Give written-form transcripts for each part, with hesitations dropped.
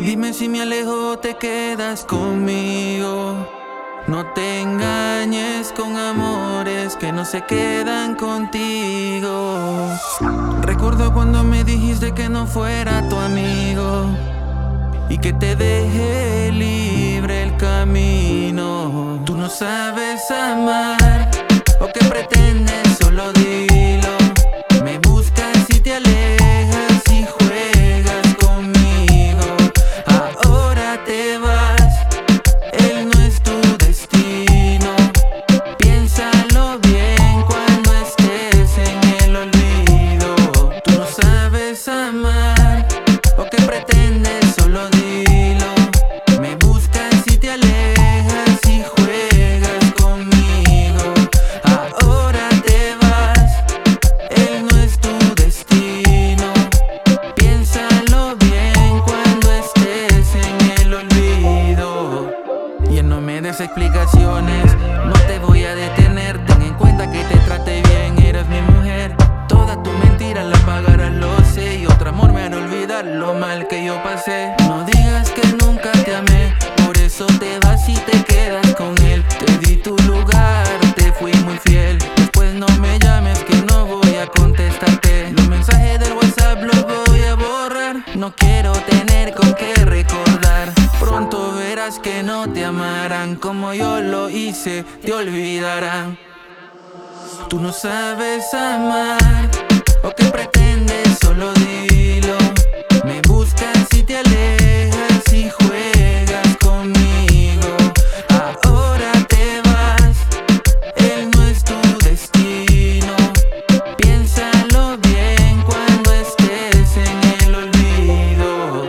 Dime si me alejo o te quedas conmigo. No te engañes con amores que no se quedan contigo. Recuerdo cuando me dijiste que no fuera tu amigo y que te dejé libre el camino. Tú no sabes amar, o que pretendes, solo dilo. Me buscas y te alejas y juegas conmigo. Ahora te vas, él no es tu destino. Piénsalo bien cuando estés en el olvido. Tú no sabes amar, o que pretendes, solo dilo. Me buscas y te alejas y juegas conmigo. Ahora te vas, él no es tu destino. Piénsalo bien cuando estés en el olvido. Y no me des explicaciones, no te voy a detener. Ten en cuenta que te traté bien, eras mi mujer. Toda tu mentira la pagarás, lo sé. Y otro amor me hará olvidar lo mal que yo pasé. No digas que nunca te amé, por eso te vas y te quedas con él. Te di tu lugar, te fui muy fiel. Después no me llames que no voy a contestarte. Los mensajes del WhatsApp los voy a borrar. No quiero tener con qué recordar. Pronto verás que no te amarán como yo lo hice, te olvidarán. Tú no sabes amar, o que pretendes, solo dilo. Me buscas y te alejas y juegas conmigo. Ahora te vas, él no es tu destino. Piénsalo bien cuando estés en el olvido.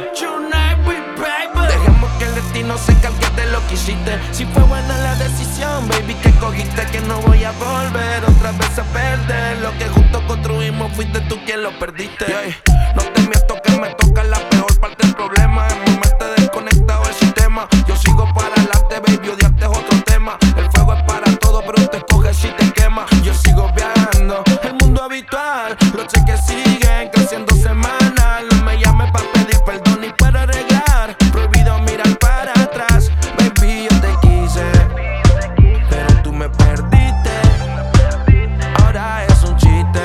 Dejemos que el destino se encargue de lo que hiciste. Si fue buena la decisión, baby, que cogiste, que no voy a volver otra vez a perder. Lo que juntos construimos, fuiste tú quien lo perdiste. No te miento que me toca la peor parte del problema. En momento desconectado el sistema. Yo sigo para adelante, baby, odiarte es otro tema. El fuego es para todo, pero te coges si te quema. Yo sigo viajando el mundo habitual. Los cheques siguen creciendo semanal. No me llames para pedir perdón ni para arreglar. Prohibido mirar para atrás. Baby, yo te quise, pero tú me perdiste. Ahora es un chiste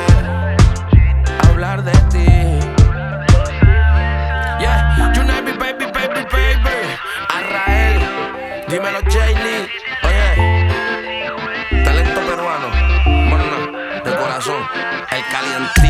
hablar de ti. Yeah, United, baby, baby, baby. Arrael, dímelo, Jaylee. Oye, talento peruano, bueno, de corazón, el calientito.